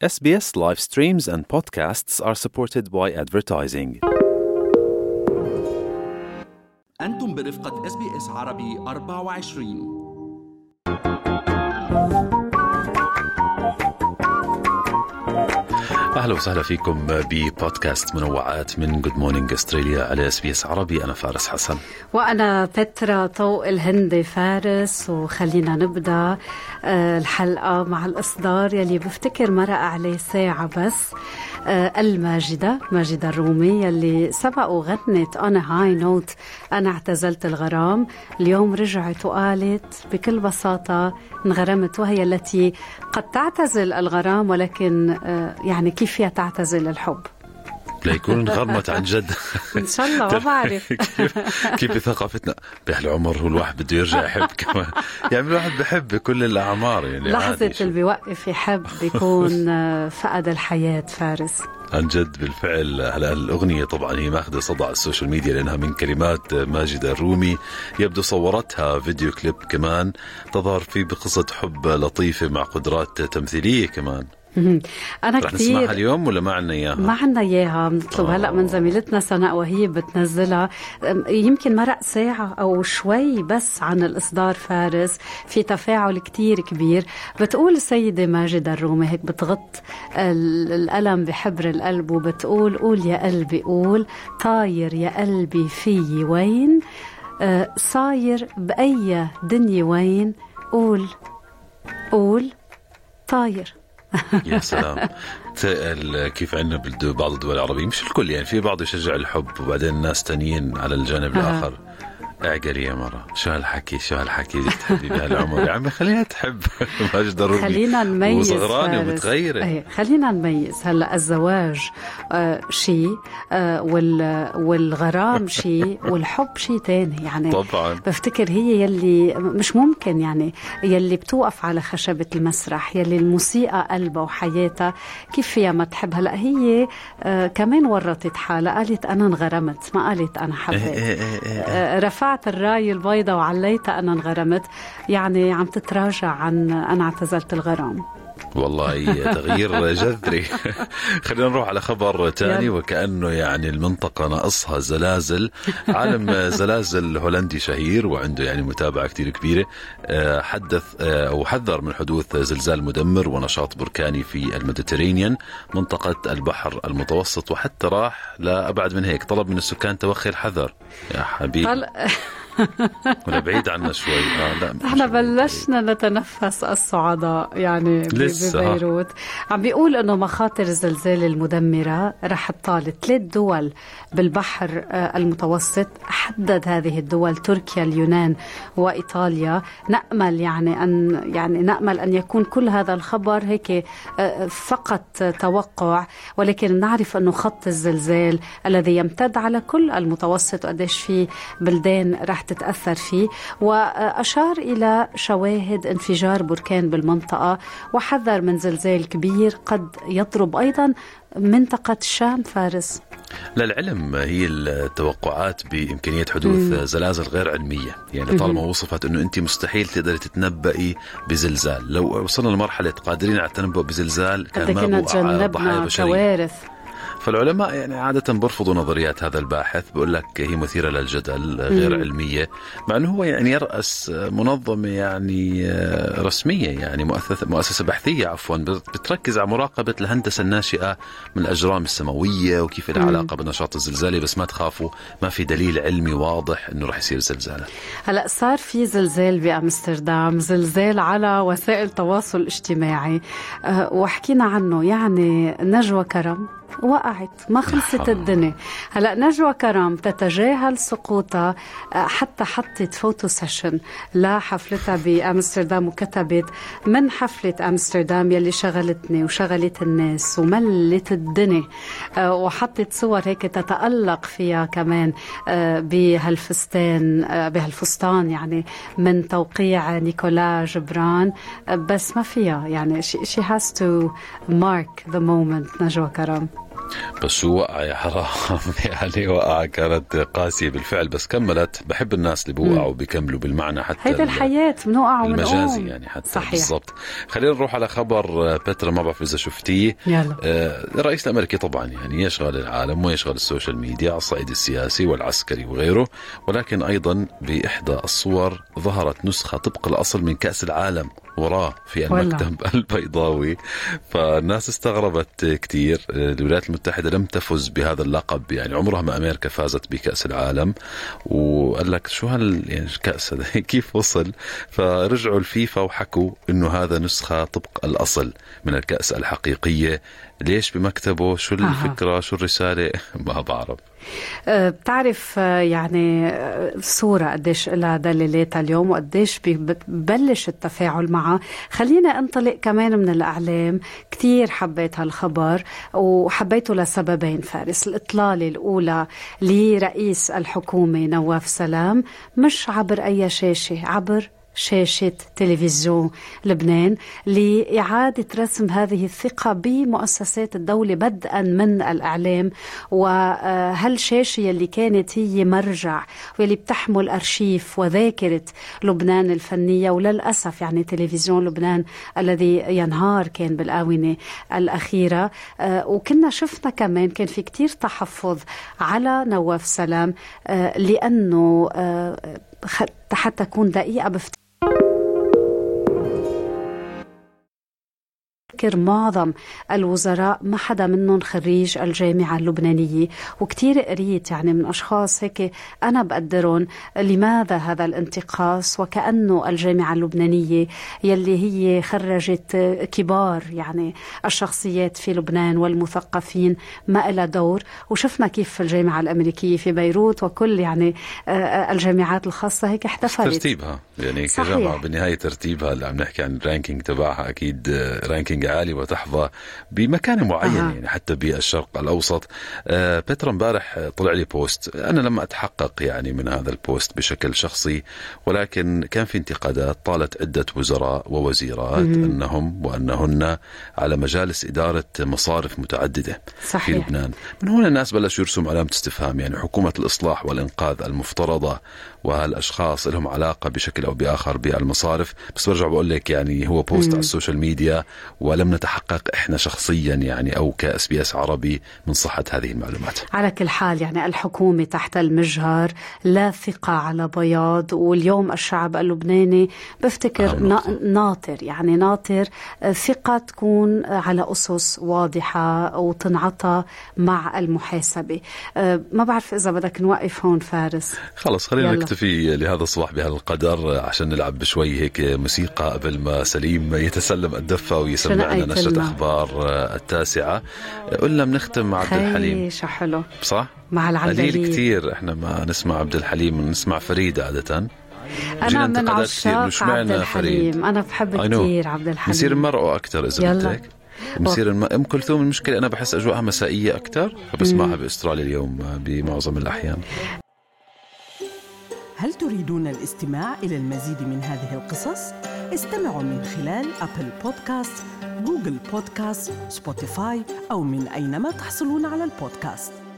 SBS live streams and podcasts are supported by advertising. أنتم برفقة SBS عربي 24. أهلا وسهلا فيكم ببودكاست منوعات من Good Morning Australia على SBS عربي. أنا فارس حسن وأنا بترا طوق الهندي فارس. وخلينا نبدأ الحلقة مع الإصدار يلي بفتكر مرق عليه ساعة بس. الماجدة ماجدة الرومي يلي سبق وغنت أنا هاي نوت أنا اعتزلت الغرام، اليوم رجعت وقالت بكل بساطة انغرمت، وهي التي قد تعتزل الغرام ولكن يعني كيف فيها تعتزل الحب؟ ليكون غرمت عن جد إن شاء الله. ما بعرف كيف بثقافتنا بهالعمر هو الواحد بده يرجع يحب كمان. يعني الواحد بحب بكل الأعمار، يعني لحظة اللي بيوقف يحب بيكون فقد الحياة. فارس عن جد بالفعل. هلا الأغنية طبعا هي ماخذة صدى على السوشيال ميديا لأنها من كلمات ماجدة الرومي، يبدو صورتها فيديو كليب كمان تظهر فيه بقصة حب لطيفة مع قدرات تمثيلية كمان. أنا رح كتير نسمعها اليوم ولا ما عنا إياها؟ ما عنا إياها، بنطلب هلأ من زميلتنا سناء وهي بتنزلها. يمكن مرق ساعة أو شوي بس عن الإصدار. فارس في تفاعل كتير كبير. بتقول السيدة ماجدة الرومي هيك بتغط الألم بحبر القلب وبتقول قول يا قلبي قول طاير يا قلبي في وين، صاير بأي دنيا وين، قول قول طاير. يا سلام. كيف عندنا بعض الدول العربية، مش الكل يعني، في بعض يشجع الحب وبعدين ناس تانيين على الجانب الآخر اعقلي يا مرة، شو هالحكي تحبي بهالعمر يا عمي، خليها تحب. ماجدة الرومي خلينا نميز وصغرانة ومتغيرة. خلينا نميز. هلا الزواج شيء والغرام شيء والحب شيء تاني. يعني طبعا بفتكر هي يلي مش ممكن، يعني يلي بتوقف على خشبة المسرح، يلي الموسيقى قلبها وحياتها، كيف فيها ما تحب؟ هلا هي كمان ورطت حالها، قالت أنا انغرمت، ما قالت أنا حبيت. رفعت الراية البيضاء وعليتها أنا انغرمت، يعني عم تتراجع عن أنا اعتزلت الغرام. والله تغيير جذري. خلينا نروح على خبر تاني، وكأنه يعني المنطقة ناقصها زلازل. عالم زلازل هولندي شهير وعنده يعني متابعة كتير كبيرة حدث أو حذر من حدوث زلزال مدمر ونشاط بركاني في الميديترينيان منطقة البحر المتوسط، وحتى راح لأبعد من هيك، طلب من السكان توخي الحذر. يا حبيبي ولا بعيد عنا شوي. لا احنا بلشنا نتنفس الصعداء يعني ببيروت. عم بيقول انه مخاطر الزلزال المدمرة رح تطال 3 دول بالبحر المتوسط. حدد هذه الدول تركيا، اليونان وإيطاليا. نأمل نأمل أن يكون كل هذا الخبر هيك فقط توقع، ولكن نعرف أنه خط الزلزال الذي يمتد على كل المتوسط وقديش في بلدان رح تتأثر فيه. وأشار إلى شواهد انفجار بركان بالمنطقة، وحذر من زلزال كبير قد يضرب أيضا منطقة الشام. فارس للعلم هي التوقعات بإمكانية حدوث زلازل غير علمية، يعني طالما وصفت أنه أنت مستحيل تقدري تتنبئي بزلزال. لو وصلنا لمرحلة قادرين على التنبؤ بزلزال كان ما بقى ضحايا بشرية. كوارث. فالعلماء يعني عادة برفضوا نظريات هذا الباحث، بقول لك هي مثيرة للجدل، غير علمية، مع أنه هو يعني يرأس منظمة يعني رسمية، يعني مؤسسة بحثية عفوا، بتركز على مراقبة الهندسة الناشئة من الأجرام السماوية وكيف لها علاقة بالنشاط الزلزالي. بس ما تخافوا، ما في دليل علمي واضح أنه رح يصير زلزال. هلأ صار في زلزال بأمستردام، زلزال على وسائل التواصل الاجتماعي وحكينا عنه. يعني نجوى كرم وقعت، ما خلصت الدنيا. هلأ نجوى كرم تتجاهل سقوطها، حتى حطت فوتو سيشن لحفلتها بأمستردام وكتبت من حفلة أمستردام يلي شغلتني وشغلت الناس وملت الدنيا، وحطت صور هيك تتألق فيها كمان بهالفستان يعني من توقيع نيكولا جبران. بس ما فيها يعني she has to mark the moment. نجوى كرم بس شو وقع يا حرام. يعني وقع كانت قاسية بالفعل، بس كملت. بحب الناس اللي بوقعوا بيكملوا بالمعنى، حتى هيدا الحياة بنوقع المجازي يعني حتى. صحيح. بالضبط. خلينا نروح على خبر بترا، ما بعرف إذا شفتيه. الرئيس الأمريكي طبعا يعني يشغل العالم ويشغل السوشيال ميديا على الصعيد السياسي والعسكري وغيره، ولكن أيضا بإحدى الصور ظهرت نسخة طبق الأصل من كأس العالم وراه في المكتب البيضاوي. فالناس استغربت كتير. الولايات المتحدة لم تفز بهذا اللقب، يعني عمرها ما أمريكا فازت بكأس العالم، وقال لك شو يعني الكأس هذا كيف وصل؟ فرجعوا الفيفا وحكوا إنه هذا نسخة طبق الأصل من الكأس الحقيقية. ليش بمكتبه؟ شو الفكرة؟ شو الرسالة؟ ما بعرف. بتعرف يعني صورة قديش لها دلالاتها اليوم وقديش ببلش التفاعل معها. خلينا انطلق كمان من الأعلام. كتير حبيت هالخبر وحبيته لسببين فارس. الإطلالة الأولى لرئيس الحكومة نواف سلام مش عبر أي شاشة، عبر شاشة تلفزيون لبنان، لإعادة رسم هذه الثقة بمؤسسات الدولة بدءا من الإعلام. وهالشاشة اللي كانت هي مرجع واللي بتحمل أرشيف وذاكرة لبنان الفنية، وللأسف يعني تلفزيون لبنان الذي ينهار كان بالآونة الأخيرة. وكنا شفنا كمان كان في كتير تحفظ على نواف سلام، لأنه حتى تكون دقيقة معظم الوزراء ما حدا منهم خريج الجامعة اللبنانية، وكتير قريت يعني من أشخاص هيك أنا بقدرهم لماذا هذا الانتقاص، وكأنه الجامعة اللبنانية يلي هي خرجت كبار يعني الشخصيات في لبنان والمثقفين ما إلها دور. وشفنا كيف في الجامعة الأمريكية في بيروت وكل يعني الجامعات الخاصة هيك احتفلت ترتيبها، يعني كجامعة بالنهاية ترتيبها اللي عم نحكي عن الرانكينج تبعها أكيد رانكينج عالي وتحظى بمكان معين يعني حتى بالشرق الأوسط. بترا امبارح طلع لي بوست، أنا لما أتحقق يعني من هذا البوست بشكل شخصي، ولكن كان في انتقادات طالت عدة وزراء ووزيرات أنهم وأنهن على مجالس إدارة مصارف متعددة صحيح. في لبنان. من هنا الناس بلشوا يرسم علامة استفهام، يعني حكومة الإصلاح والإنقاذ المفترضة وهالأشخاص لهم علاقة بشكل أو بآخر بالمصارف. بس برجع بقول لك يعني هو بوست على السوشيال ميديا، ولم نتحقق إحنا شخصيا يعني أو كSBS عربي من صحة هذه المعلومات. على كل حال يعني الحكومة تحت المجهر، لا ثقة على بياض. واليوم الشعب اللبناني بفتكر ناطر، يعني ناطر ثقة تكون على أسس واضحة وتنعطى مع المحاسبة. ما بعرف إذا بدك نوقف هون فارس. خلص خلينا نكتفي لهذا الصباح بهالقدر عشان نلعب بشوي هيك موسيقى قبل ما سليم يتسلم الدفة ويسمعنا نشرة أخبار 9. قلنا بنختم مع عبد الحليم. حلو صح؟ مع العندليب قليل كتير احنا ما نسمع عبد الحليم، نسمع فريد عادة. أنا من عشاق عبد الحليم، أنا بحب كتير عبد الحليم. نصير نمرقه أكتر إذا بدك. نصير أم كلثوم المشكلة أنا بحس أجواءها مسائية أكتر، فبسمعها بأستراليا اليوم بمعظم الأحيان. هل تريدون الاستماع إلى المزيد من هذه القصص؟ استمعوا من خلال أبل بودكاست، جوجل بودكاست، سبوتيفاي أو من أينما تحصلون على البودكاست.